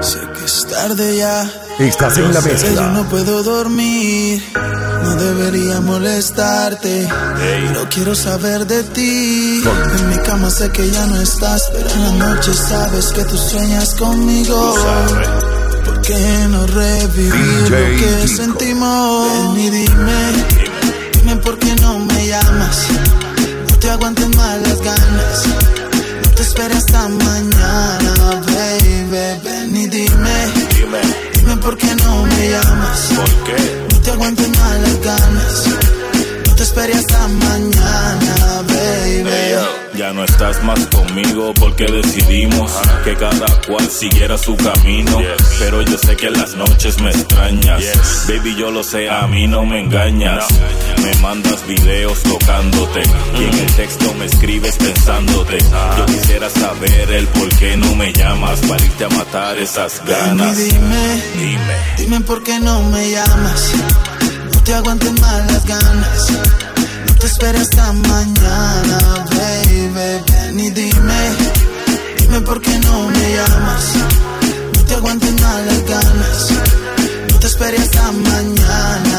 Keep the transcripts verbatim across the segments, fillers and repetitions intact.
Sé que es tarde ya. Estás en la mezcla. Yo no puedo dormir. No debería molestarte. Hey. Pero quiero saber de ti. En mi cama sé que ya no estás, pero en la noche sabes que tú sueñas conmigo. ¿Por qué no revivir lo que Chico. sentimos? Ven y dime, dime por qué no me llamas. No te aguanten más las ganas. No te esperes hasta mañana, baby. Ven y dime, dime, dime por qué no me llamas. ¿Por qué? No te aguanten más las ganas. No te esperes hasta mañana, baby. Hey, ya no estás más conmigo porque decidimos uh-huh. que cada cual siguiera su camino. Yes. Pero yo sé que en las noches me extrañas. Yes. Baby, yo lo sé, a mí no me engañas. No. Me mandas videos tocándote mm. y en el texto me escribes pensándote. Uh-huh. Yo quisiera saber el por qué no me llamas para irte a matar esas ganas. Baby, dime, dime, dime por qué no me llamas. No te aguanten más las ganas. No te esperes hasta mañana, baby. Ven y dime, dime por qué no me llamas. No te aguanten más las ganas. No te esperes hasta mañana,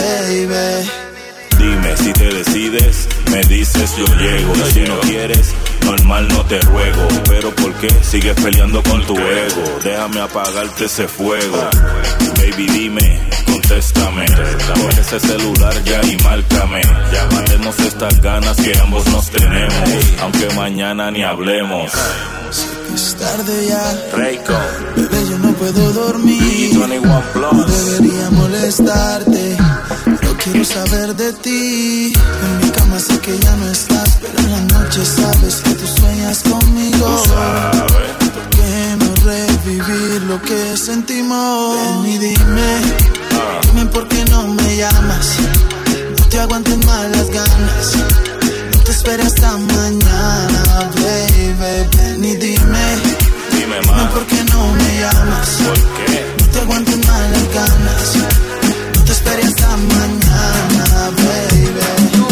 baby. Dime si te decides, me dices yo llego. Y si no quieres, normal no te ruego. Pero ¿por qué sigues peleando con tu ego? Déjame apagarte ese fuego. Baby, dime, contéstame. Coge ese celular ya y márcame. Ya matemos estas ganas que ambos nos tenemos, aunque mañana ni hablemos. Sé que es tarde ya. Reiko, bebé, yo no puedo dormir. No debería molestarte, pero quiero saber de ti. En mi cama sé que ya no estás, pero en la noche sabes que tú sueñas conmigo. ¿Por qué no revivir lo que sentimos? Ven y dime, dime por qué no me llamas. No te aguanten más las ganas. No te esperes hasta mañana, baby. Ven y dime, dime, dime por qué no me llamas. ¿Por qué? No te aguanten más las ganas. No te esperes hasta mañana, baby.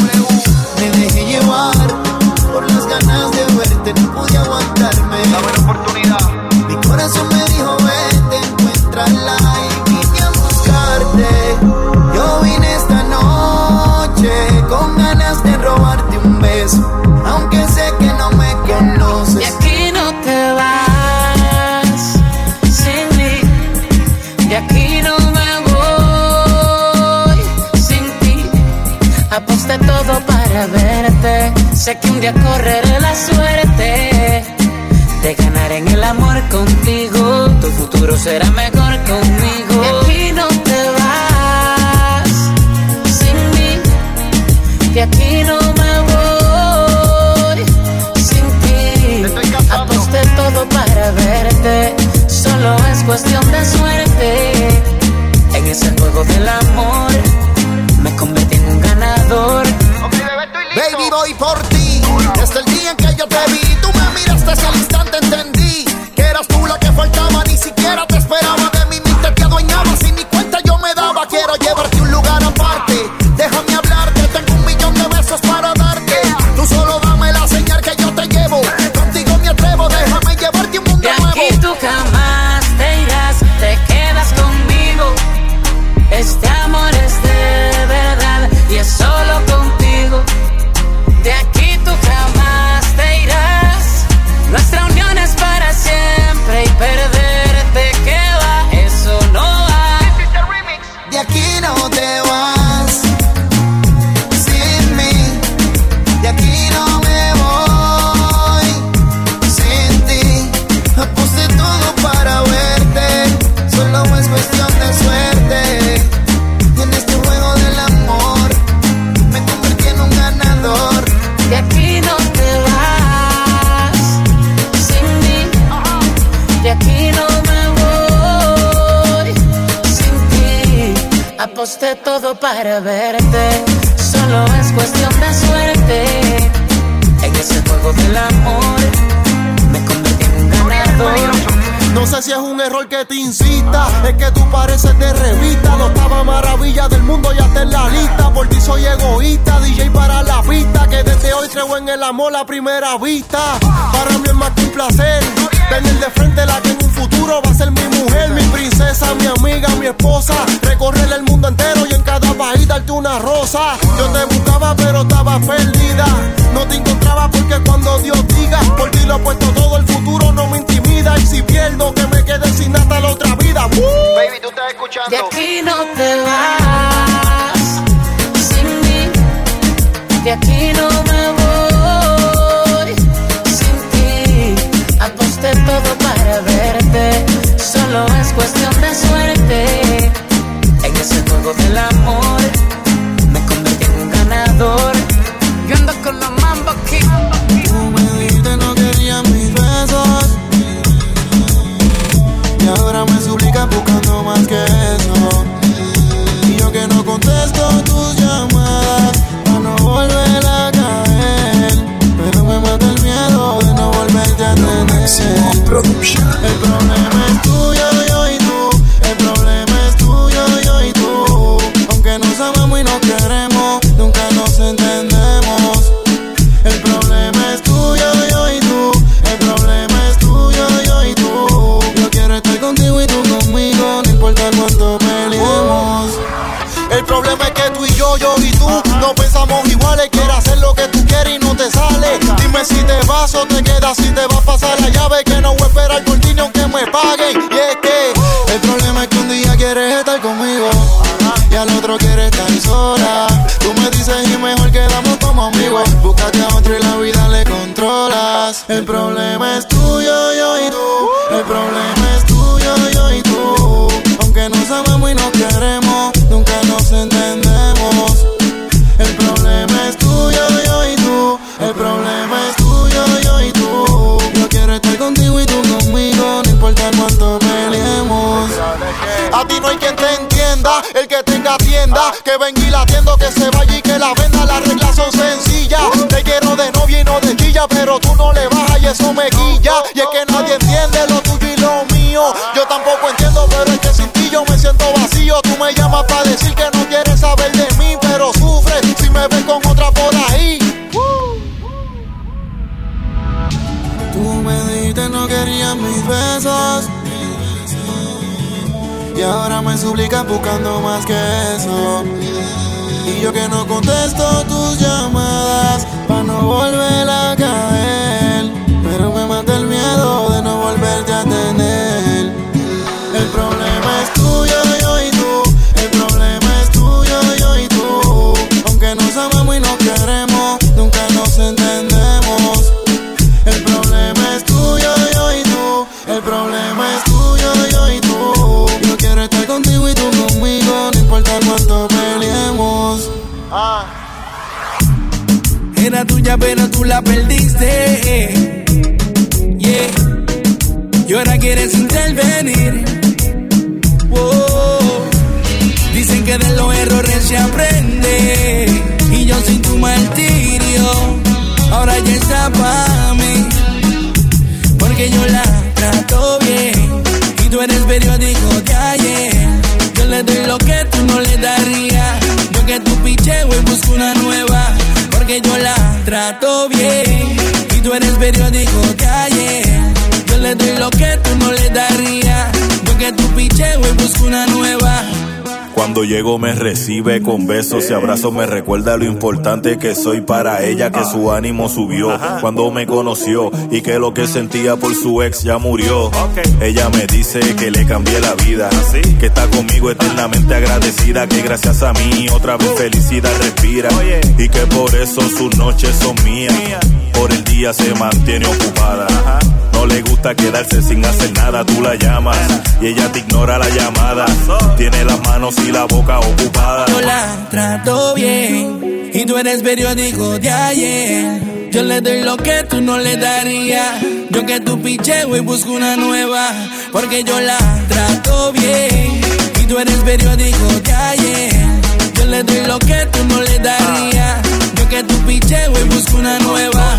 Me dejé llevar por las ganas de verte, no pude aguantarme. Dame la oportunidad. Mi corazón me dijo vete, encuéntrala y vine a buscarte. Yo vine esta noche con ganas de robarte un beso, aunque sé que no me conoces. De aquí no te vas sin mí. De aquí no me voy sin ti. Aposté todo para verte. Sé que un día correré la suerte de ganar en el amor contigo. Tu futuro será mejor conmigo. De aquí no te vas sin mí. De aquí no me voy sin ti. Aposté todo para verte. Solo es cuestión de suerte. En ese juego del amor me convertí en un ganador. Baby, voy por ti. Desde el día en que yo te vi, tú me miraste hacia el instante, entendí que eras tú la que faltaba. Ni siquiera te esperaba, de mi mente te adueñaba. Sin ni cuenta yo me daba. Quiero llevarte a un lugar aparte. Déjame hablarte, tengo un millón de besos para darte. Tú solo dame la señal que yo te llevo. Contigo me atrevo, déjame llevarte a un mundo nuevo. De aquí tú jamás te irás, te quedas conmigo. Este amor es de verdad y es solo contigo. De aquí tú jamás te irás. Nuestra unión es para siempre y perderte que va, eso no va. De aquí no te vas sin mí. De aquí no me voy sin ti. Aposté todo para verte. Solo es cuestión de suerte. En este juego del amor me convertí en un ganador. De aquí no te vas sin mí. De aquí no me voy sin ti. Aposté todo para verte. Solo es cuestión de suerte. En ese juego del amor me convertí en un ganador. No sé si es un error que te incita, es que tú pareces de revista. La octava maravilla del mundo ya está en la lista. Por ti soy egoísta, D J para la pista. Que desde hoy creo en el amor a primera vista. Para mí es más que un placer tener de frente la que en un futuro va a ser mi mujer. solo es cuestión de suerte. En ese juego del amor me convertí en un ganador. Yo ando con la Mambo King. Tú me dijiste no querías mis besos y ahora me suplicas buscando más que eso. Y yo que no contesto tus llamadas para no volver a caer, pero me mata el miedo de no volverte a tener. El problema es tuyo, yo y tú. El problema es tuyo, yo y tú. Aunque nos amamos y nos queremos, nunca nos entendemos. El problema es tuyo, yo y tú. El problema es tuyo, yo y tú. Yo quiero estar contigo y tú conmigo, no importa cuánto peleemos. El problema es que tú y yo, yo y tú, no pensamos iguales. Quieres hacer lo que tú quieres y no te sale. Dime si te vas o te quedas, si te vas a pasar la llave. Que no voy a esperar por ti ni aunque me paguen. Y es que el problema es que un día quieres estar conmigo y al otro quieres estar sola. Tú me dices y mejor quedamos como amigos. Búscate a otro y la vida le controlas. El problema es tuyo, yo y tú. El problema es tuyo, yo y tú. Aunque nos amamos y nos queremos, nunca nos entendemos. El problema es tuyo, yo y tú. El problema es tuyo, yo y tú. Yo quiero estar contigo y tú conmigo, no importa cuánto peleemos. a ti no hay quien te entienda. El que tenga tienda, que venga y la atiendo, que se vaya y que la venda. Las reglas son sencillas. Te quiero de novia y no de chilla, pero tú no le bajas y eso me guilla. Y es que nadie entiende lo tuyo y lo mío. Yo tampoco entiendo, pero es que sin ti yo me siento vacío. Tú me llamas para decir que no quieres saber de mí, pero sufres si me ves con otra por ahí. Tú me dijiste no querías mis besos y ahora me suplicas buscando más que eso. Y yo que no contesto tus llamadas para no volver a caer, pero me mata el miedo de no volverte a tener. El problema es tuyo, yo y tú. El problema es tuyo, yo y tú. Aunque nos amamos y nos queremos, nunca nos entendemos. El problema es tuyo, yo y tú. El problema es tuyo, yo y tú. Yo quiero estar contigo y tú conmigo, no importa cuánto peleemos. Ah. Era tuya pero tú la perdiste, yeah. Y ahora quieres intervenir, oh. Dicen que de los errores se aprende, y yo sin tu martirio ahora ya está pa' mí, porque yo la trato bien y tú eres periódico de ayer. Yo le doy lo que tú no le darías, yo que tu picheo y busco una nueva, porque yo la trato bien y tú eres periódico de ayer. Yo le doy lo que tú no le darías, yo que tu picheo y busco una nueva. Cuando llego me recibe con besos y abrazos, me recuerda lo importante que soy para ella, que su ánimo subió cuando me conoció y que lo que sentía por su ex ya murió. Ella me dice que le cambié la vida, que está conmigo eternamente agradecida, que gracias a mí otra vez felicidad respira y que por eso sus noches son mías. Por el día se mantiene ocupada, no le gusta quedarse sin hacer nada. Tú la llamas y ella te ignora la llamada, tiene las manos y la boca ocupada. Yo la trato bien y tú eres periódico de ayer. Yo le doy lo que tú no le darías, yo que tu picheo y busco una nueva, porque yo la trato bien y tú eres periódico de ayer. Yo le doy lo que tú no le darías, yo que tu picheo y busco una nueva.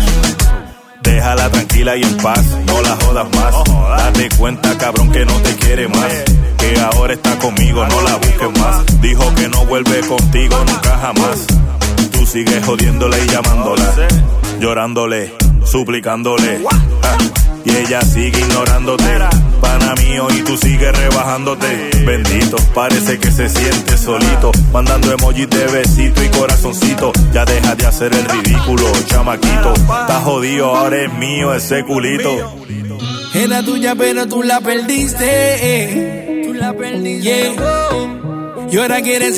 Déjala tranquila y en paz, no la jodas más. Date cuenta, cabrón, que no te quiere más, que ahora está conmigo, no la busques más. Dijo que no vuelve contigo nunca jamás. Tú sigues jodiéndole y llamándola, llorándole, suplicándole, ah, y ella sigue ignorándote, pana mío, y tú sigues rebajándote. Bendito, parece que se siente solito, mandando emojis de besito y corazoncito. Ya deja de hacer el ridículo, chamaquito. Estás jodido, ahora es mío ese culito. Era tuya pero tú la perdiste, eh. Tú la perdiste, yeah. Y ahora quieres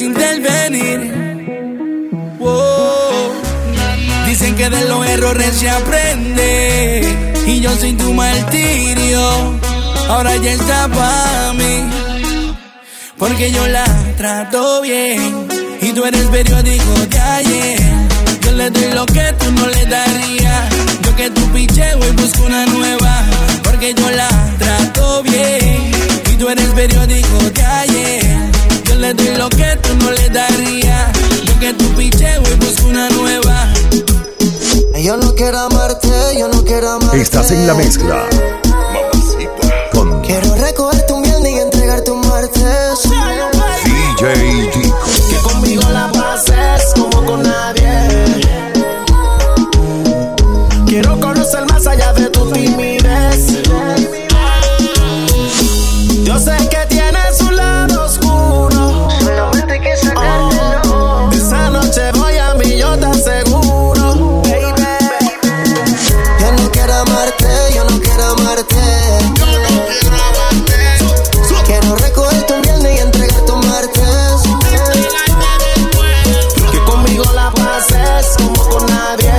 intervenir, oh. Dicen que de los errores se aprende, y yo sin tu martirio ahora ya está pa' mí. Porque yo la trato bien y tú eres periódico de ayer. Yo le doy lo que tú no le darías. Yo que tu picheo y busco una nueva. Porque yo la trato bien y tú eres periódico de ayer. Yo le doy lo que tú no le darías. Yo que tu picheo y busco una nueva. Yo no quiero amarte, yo no quiero amarte. Estás en la mezcla. Mamacita. Con quiero recogerte un viernes y entregarte un martes. D J Dico. Que conmigo la pases como con nadie. Quiero conocer más allá de tu timidez. Yo sé que tienes un lado oscuro. Solamente hay que sacártelo. Esa noche voy a mí, yo te aseguro. Baby. Yo no quiero amarte, yo no quiero amarte. Yo no quiero amarte. Quiero recogerte un viernes y entregarte un martes. Que conmigo la pases como con nadie.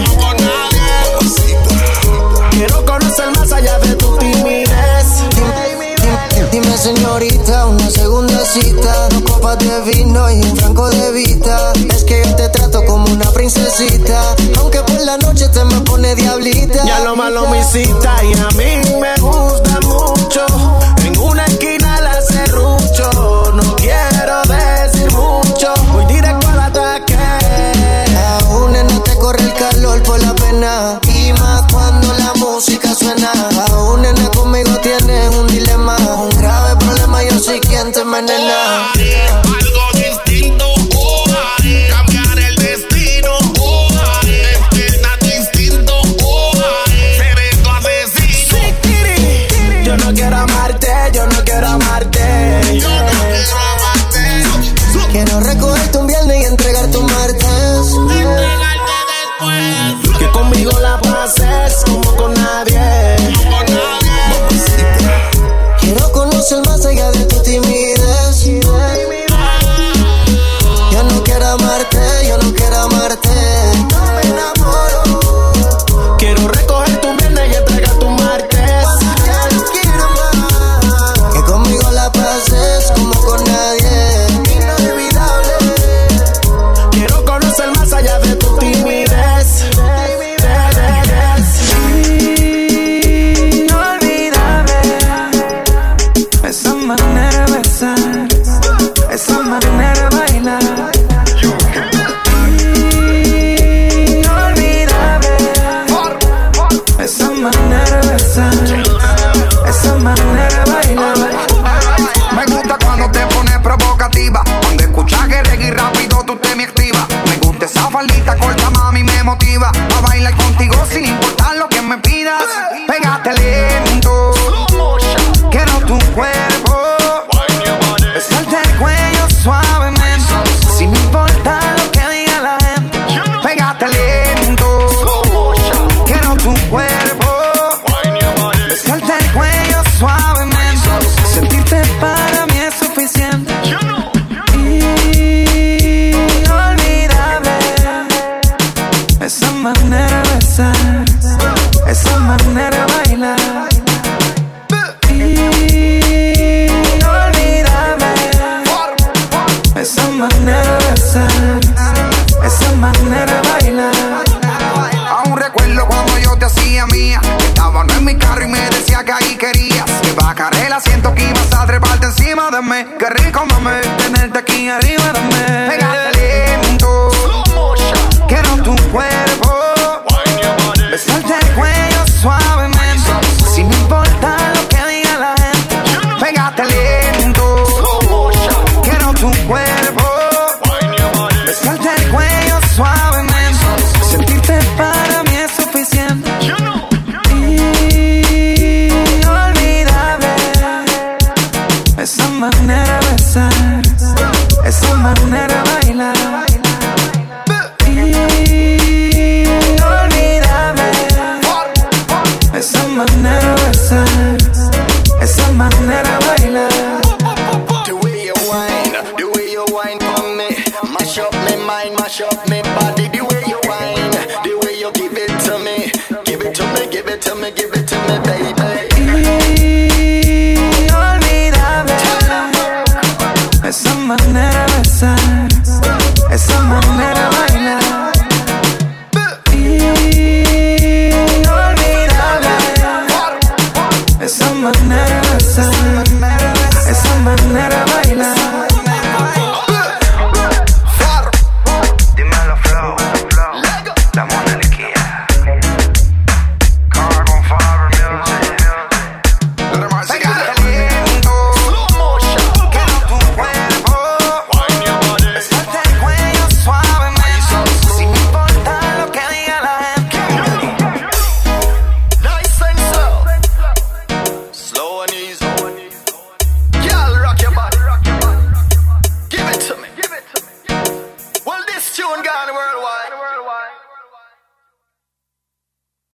Quiero conocer más allá de tu timidez. Dime, dime señorita, una segunda cita. Dos copas de vino y un franco de vista. Es que yo te trato como una princesita, aunque por la noche te me pone diablita. Ya lo malo me cita y a mí me gusta mucho. En una esquina la serrucho. No quiero decir mucho, voy directo al ataque. Aún no te corre el calor por la pena, y más cuando la música suena. Aún nena conmigo tienes un dilema, un grave problema, yo soy quien te envenena. Algo distinto, oh, cambiar el destino, oh, despierta tu instinto, oh, seré tu asesino. Yo no quiero amarte, yo no quiero amarte. Yo no quiero amarte. Quiero recogerte un viernes y entregarte un martes. Entregarte después. Que conmigo la pases como con nadie. Con nadie. Quiero conocer más allá de tu timidez. Yo no quiero amarte, yo no quiero amarte. No me enamoro. Quiero recogerte un viernes y entregarte un martes. Ya no quiero más. Que conmigo la pases como con nadie. Inolvidable. Quiero conocer más allá de tu timidez. Esa manera de besar, esa manera de bailar, inolvidable. Esa manera de besar, esa manera de bailar. Me gusta cuando te pones provocativa, cuando escuchas que reggae rápido tú te me activas. Me gusta esa faldita corta, mami, me motiva a bailar contigo sin importar lo que me pidas. Pégate lento, quiero tu cuerpo, besarte el cuello suavemente, sin importar lo que diga la gente. Pégate lento, quiero tu cuerpo, besarte el cuello suavemente, sentirte para mí es suficiente. Inolvidable, esa manera de besar, esa manera de bailar. Inolvidable, esa manera de besar, esa manera de bailar. Aún recuerdo cuando yo te hacía mía, que estábamos en mi carro y me decía que ahí querías que bajaré el asiento, que ibas a treparte encima de mí. Qué rico, mami, tenerte aquí arriba de mí. Pégate lento, quiero tu cuerpo, besarte el cuello suavemente, sin importar lo que diga la gente. Pégate lento, quiero tu cuerpo, besarte el cuello suavemente, sentirte para mí es suficiente. Inolvidable, esa manera de besar, esa manera de bailar. Inolvidable, esa manera de besar, esa manera de bailar. The way you whine, the way you whine for me, mash up my mind, mash up my body. The way you whine, the way you give it to me, give it to me, give it to me, give it to me, baby. esa manera de ser, esa manera de bailar.